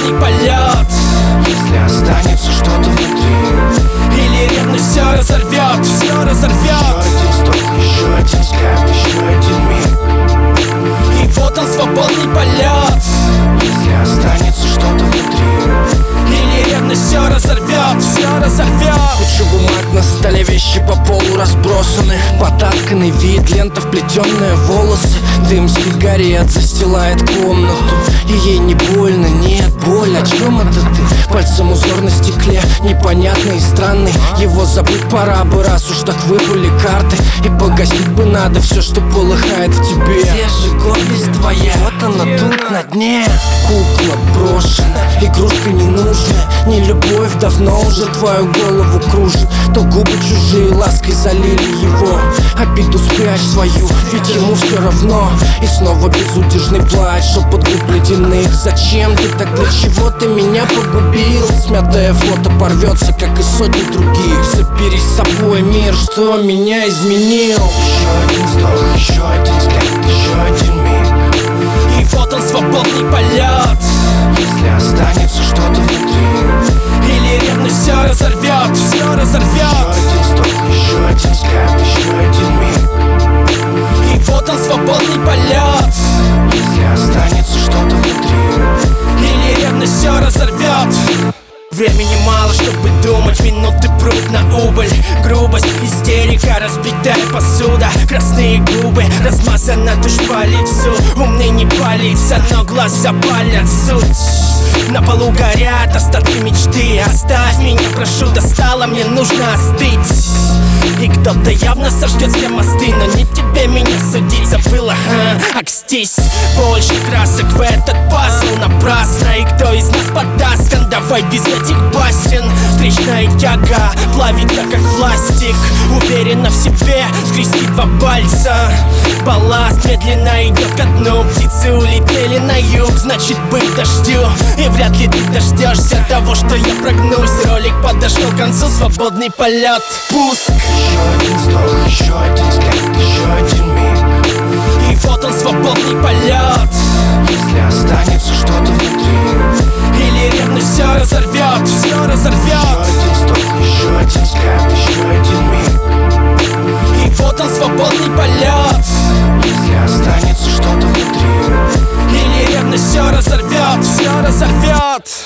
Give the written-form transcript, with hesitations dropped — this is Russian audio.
свободный полет. Если останется что-то внутри, или ревность все разорвет, все разорвет. еще один вздох, еще один взгляд, еще один миг. И вот он, свободный полет. Если останется что-то внутри, или ревность все разорвет, все разорвет. куча бумаг на столе, вещи по полу разбросаны, потасканный вид, лента вплетенные волосы. Дым сигарет застилает комнату, и ей не больно, нет, боль. О чем это ты? Пальцем узор на стекле, непонятный и странный. Его забыть пора бы, раз уж так выпали карты. И погасить бы надо все, что полыхает в тебе. Где же гордость твоя? Вот она тут на дне. Кукла брошена, игрушка ненужная. Не любовь давно уже твою голову кружит. То губы чужие лаской залили его, обиду спрячь свою, ведь ему все равно. И снова безудержный плач, шепот губ ледяных. Зачем ты так, для чего ты меня погубил? Смятое фото порвется, как и сотни других. Забери с собой мир, что меня изменил. Еще один вздох, еще один взгляд, еще один миг. И вот он, свободный полет. Если останется что-то внутри, или ревность все разорвет, все разорвет. еще один вздох, еще один взгляд, еще один миг. И вот он, свободный полет. Если останется что-то внутри, или ревность все разорвет. Времени мало, чтобы думать, минуты прут на убыль. Грубость, истерика, разбитая посуда, красные губы, размазана тушь по лицу. Умный не палится, но глаза палят суть. На полу горят остатки мечты. Оставь меня, прошу, достало, мне нужно остыть. И кто-то явно сожжет все мосты, но не тебе меня судить, забыла, окстись. Больше красок в этот пазл напрасно. И кто из нас поддаст, давай без этих басен. Встречная тяга плавится как пластик. Уверена в себе, скрести два пальца. Балласт медленно идет ко дну. Птицы улетели на юг, значит быть дождю. И вряд ли ты дождешься того, что я прогнусь. Ролик подошел к концу, свободный полет. Пуск. еще один вздох, еще один взгляд, еще один миг. И вот он, свободный полет. Если останется что-то внутри, или ревность все разорвет, все разорвет. еще один вздох, еще один взгляд, еще один миг. И вот он, свободный полет. Если останется что-то внутри, или ревность все разорвет, все разорвет.